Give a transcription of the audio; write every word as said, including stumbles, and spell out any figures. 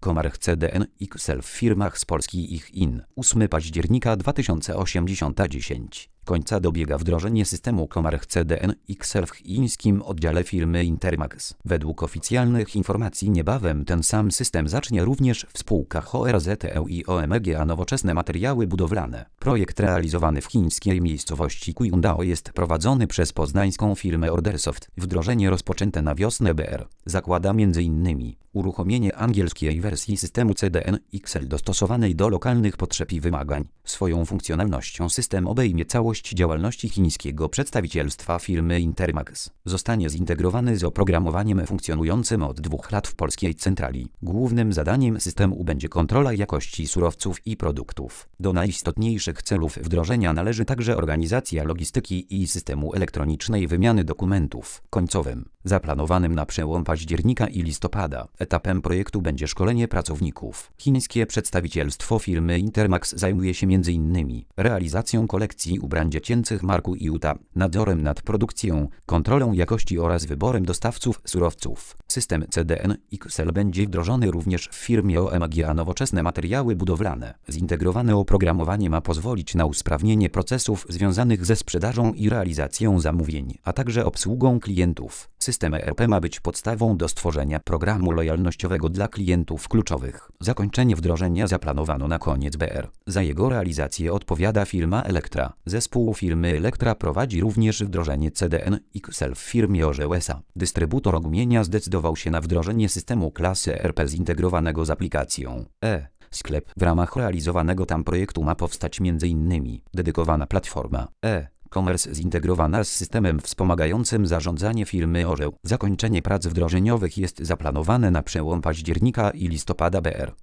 Comarch C D N X L w firmach z Polski i Chin. ósmego października dwa tysiące osiemdziesiąt dziesięć. Końca dobiega wdrożenie systemu Comarch C D N X L w chińskim oddziale firmy Intermax. Według oficjalnych informacji niebawem ten sam system zacznie również w spółkach O R Z T E i O M G A Nowoczesne Materiały Budowlane. Projekt realizowany w chińskiej miejscowości Qingdao jest prowadzony przez poznańską firmę Ordersoft. Wdrożenie rozpoczęte na wiosnę B R zakłada między innymi uruchomienie angielskiej wersji systemu C D N X L dostosowanej do lokalnych potrzeb i wymagań. Swoją funkcjonalnością system obejmie całość działalności chińskiego przedstawicielstwa firmy Intermax. Zostanie zintegrowany z oprogramowaniem funkcjonującym od dwóch lat w polskiej centrali. Głównym zadaniem systemu będzie kontrola jakości surowców i produktów. Do najistotniejszych celów wdrożenia należy także organizacja logistyki i systemu elektronicznej wymiany dokumentów. Końcowym, zaplanowanym na przełom października i listopada, etapem projektu będzie szkolenie pracowników. Chińskie przedstawicielstwo firmy Intermax zajmuje się między innymi realizacją kolekcji ubrań dziecięcych marku Iuta, nadzorem nad produkcją, kontrolą jakości oraz wyborem dostawców surowców. System C D N X L będzie wdrożony również w firmie O M G A Nowoczesne Materiały Budowlane. Zintegrowane oprogramowanie ma pozwolić na usprawnienie procesów związanych ze sprzedażą i realizacją zamówień, a także obsługą klientów. System E R P ma być podstawą do stworzenia programu lojalnościowego dla klientów kluczowych. Zakończenie wdrożenia zaplanowano na koniec B R. Za jego realizację odpowiada firma Elektra. Zespół firmy Elektra prowadzi również wdrożenie C D N X L w firmie Orzeł S A. Dystrybutor ogumienia zdecydował się na wdrożenie systemu klasy E R P zintegrowanego z aplikacją E. Sklep. W ramach realizowanego tam projektu ma powstać między innymi dedykowana platforma E. Commerce zintegrowana z systemem wspomagającym zarządzanie firmy Orzeł. Zakończenie prac wdrożeniowych jest zaplanowane na przełom października i listopada B R.